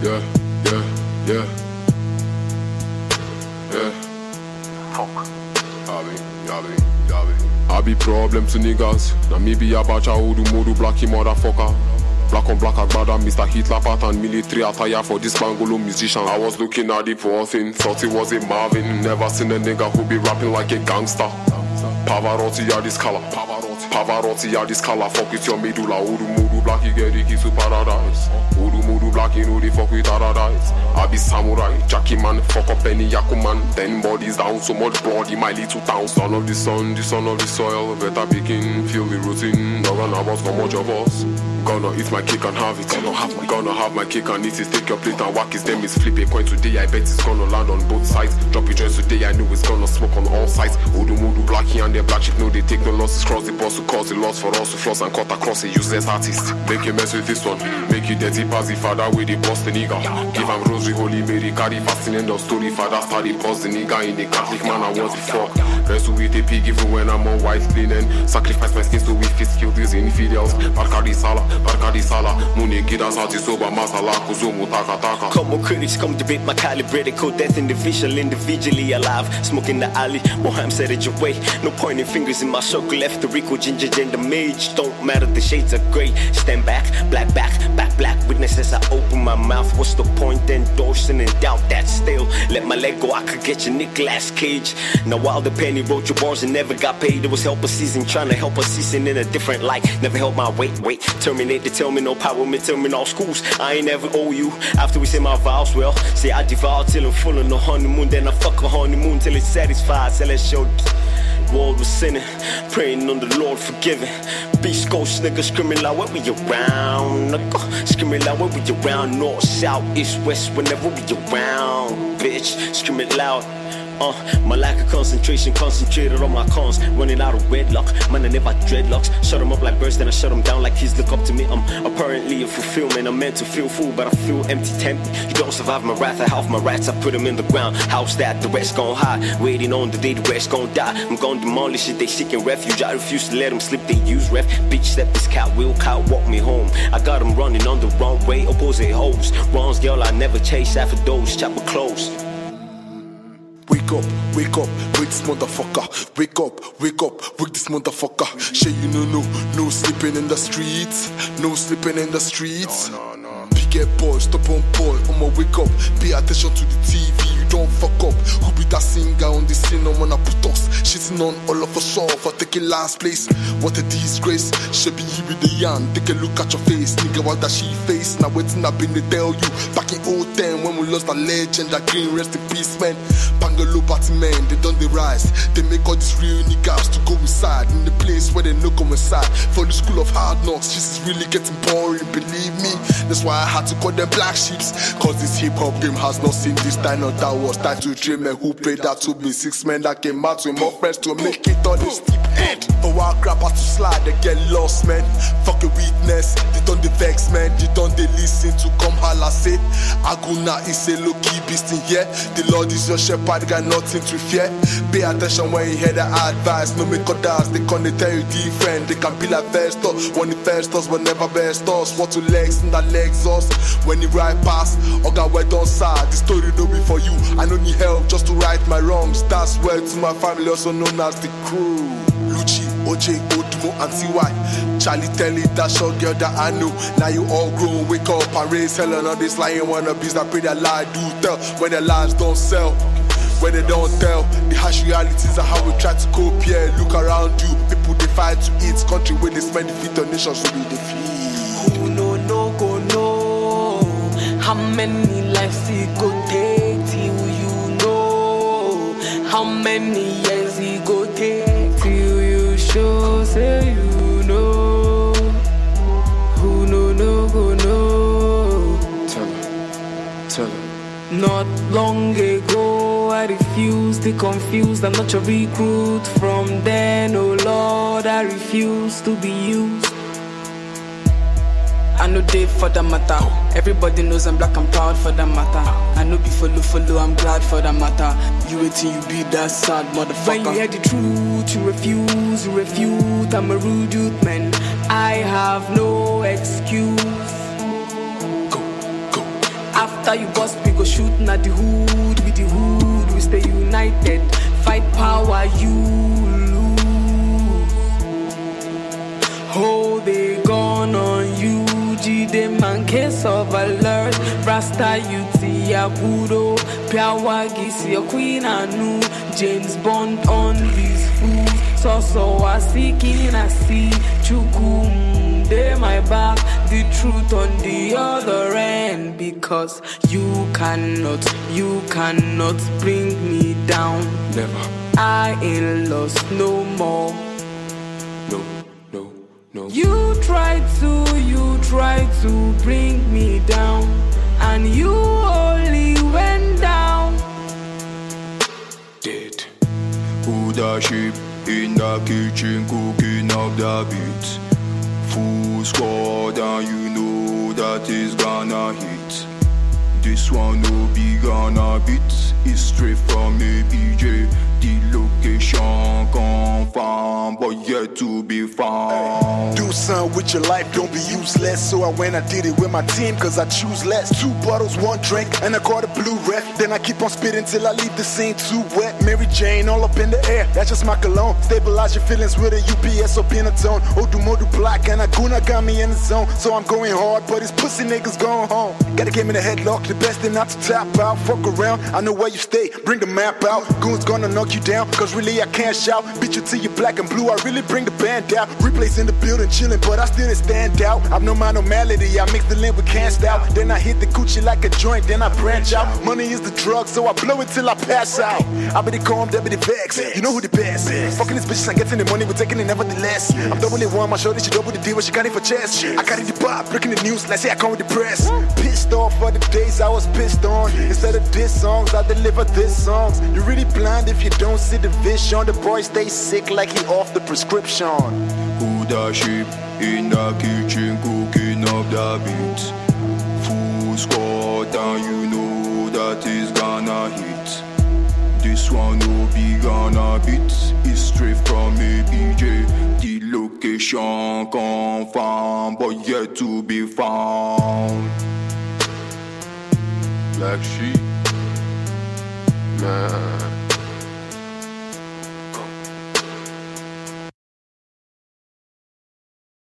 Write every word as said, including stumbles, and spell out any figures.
yeah, yeah, yeah, yeah. Fuck. Yabi, yabi, yabi. I be problem to niggas. Na me be abacha odu modu blacky motherfucker. Black on black agbada, Mister Hitler pattern, military attire for this Bangolo musician. I was looking at the poor thing, thought it was a Marvin. Never seen a nigga who be rapping like a gangster. Pavarotti ya this color, Pavarotti, Pavarotti ya this color. Fuck with your medulla, odu modu black, you get the keys to paradise. Odu modu black, you know the fuck with paradise. I be samurai, Jackie man, fuck up any Yakuman. Ten bodies down, so much blood in my little town. Son of the sun, the son of the soil, better begin, feel the routine. No gonna boss for much of us. Gonna eat my cake and have it. Gonna have my, gonna have my cake and eat it. Take your plate and whack his them is flip a coin today. I bet it's gonna land on both sides. Drop it joints today. I know it's gonna smoke on all sides. Odu modu blacky and their black sheep know they take no losses. Cross the boss to cause the loss for us to floss and cut across a useless artist. Make you mess with this one. Make you dirty pass the father with the boss the nigga. Give him rosary, holy Mary, carry fasting end of story. Father started boss the nigga in the Catholic man. I what the fuck. Rest to eat a pig even when I'm on white linen. Sacrifice my skin so we fist kill these infidels. Barkadi Sala. Barkadi Sala, Muni Gidas Soba Masala, Kuzumu Taka Taka. Come on, critics, come debate my calibrated code. Death individual, individually alive. Smoking the alley, Moham said it your way. No pointing fingers in my circle. Left the Rico, Ginger, Gender, Mage. Don't matter, the shades are grey. Stand back, black back, back black. Witness as I open my mouth. What's the point? Endorsing and doubt that still. Let my leg go, I could get your Nicolas Cage. Now while the penny wrote your bars and never got paid. It was help a season, trying to help a season in a different light. Never held my weight, wait, terminate the tell me no power, me tell me no schools. I ain't never owe you. After we say my vows, well, say I devour till I'm full on the honeymoon. Then I fuck a honeymoon till it's satisfied. Till it's showed. World was sinning, praying on the Lord forgiving. Beast ghost nigga screaming loud when we around. Nigga, screaming loud when we around. North, south, east, west, whenever we around. Bitch, screaming loud. Uh, my lack of concentration, concentrated on my cons. Running out of wedlock, man I never dreadlocks. Shut them up like birds, then I shut them down like kids look up to me. I'm apparently a fulfillment, I'm meant to feel full, but I feel empty, tempty. You don't survive my wrath, I half my rats, I put them in the ground. How's that? The rest gon' hide, waiting on the day the rest gon' die. I'm gon' demolish it, they seeking refuge. I refuse to let them slip, they use ref. Bitch, step this cat, will cow, walk me home. I got them running on the wrong way, opposite hoes. Wrongs, girl, I never chase after those, chopper close. Wake up, wake up, wake this motherfucker. Wake up, wake up, wake this motherfucker. Shey you know no, no sleeping in the streets, no sleeping in the streets. No, no, no. Big head boy, stop on boy, I'ma wake up. Pay attention to the T V, you don't fuck up. Who be that singer on the scene? I wanna put us shitting on all of us all for taking last place. What a disgrace. Should be you with the yarn. Take a look at your face, nigga. What that she face? Now waiting up in the tell you. Back in oh ten when we lost a legend, that green rest in peace, man. Bangalo party men, they done the rise. They make all these real niggas to go inside in the place where they no come inside. For the school of hard knocks, this is really getting boring, believe me. That's why I had to call them black sheeps. Cause this hip hop game has not seen this time or that was time to three men who played that to be six men that came out with more friends to make it on the steep end. For our grabber to slide, they get lost, man. Fuck a weakness, they done the vex, man. They done they listen to come holla say. Aguna is a low key beast in here. The Lord is your shepherd, got nothing to fear. Pay attention when you hear the advice. No make others, they can't tell you different. They can be like first us, when the first us, but never best us. What to legs and that legs us. When you ride past, Oga well done sad. The story no be for you. I don't need help just to right my wrongs. That's where to my family, also known as the crew. Lucci, O J, Odumo, and T Y. Charlie tell it that short girl that I know. Now you all grown, wake up and raise hell on all this lying wannabes that pray their lie do tell. When their lies don't sell, when they don't tell, the harsh realities are how we try to cope. Yeah, look around you, people they fight to eat. Country where they spend the feet on nations will be defeat. Who no no go know how many lives it go take till you know how many years it go take till you show say you know. Who no no go know. Tell her, tell her. Not long ago I refused to confused. I'm not your recruit. From then, oh Lord, I refuse to be used. I know they for the matter. Everybody knows I'm black, I'm proud for the matter. I know be follow, follow, I'm glad for the matter. You waiting, you be that sad motherfucker. When you hear the truth, you refuse, you refute. I'm a rude youth, man. I have no excuse. Go, go. I've After you bust, we go shoot na the hood. With the hood, we stay united. Fight power, you lose. Hold a gun on you. G them and case of alert. Rasta Uti Yabudo. Piawagis your queen anu. James Bond on these fools. So so I seeking I see. Chukum they my back. The truth on the other end. Because you cannot, you cannot bring me down. Never. I ain't lost no more. No, no, no. You tried to, you tried to bring me down, and you only went down. Dead. Who the sheep in the kitchen cooking up the beats. Full squad and you know that is gonna hit. This one no be gonna beat. It's straight from A B J. The location confirmed, but yet to be found. Do something with your life, don't be useless. So I went, I did it with my team, cause I choose less. Two bottles, one drink, and I caught a blue ref. Then I keep on spitting till I leave the scene too wet. Mary Jane all up in the air, that's just my cologne. Stabilize your feelings with a U P S or Pentatone. Odu Modu Black, and Aguna got me in the zone. So I'm going hard, but these pussy niggas going home. Gotta get me the headlock, the best thing not to tap out. Fuck around, I know where you stay, bring the map out. Goons gonna knock you down, cause really I can't shout. Beat you till you black and blue, I really bring the band out. Replays in the building chilling, but I still stand out. I've no my normality, I mix the lint with cast out. Then I hit the coochie like a joint, then I branch out. Money is the drug, so I blow it till I pass out. I be the calm, that be the vex, you know who the best. Fucking this bitch, I'm getting the money, we're taking it nevertheless. I'm doubling one, my shorty, she double the deal, what she got it for chest. I carry the bar, breaking the news, like say I come with the press. Pissed off for the days I was pissed on. Instead of diss songs, I deliver this songs. You're really blind if you don't see the vision. The boy stay sick like he off the prescription. Who the sheep in the kitchen cooking up the beats. Full squad and you know that is gonna hit. This one no be gonna beat. It's straight from A B J. The location confirmed, but yet to be found. Black sheep. Nah.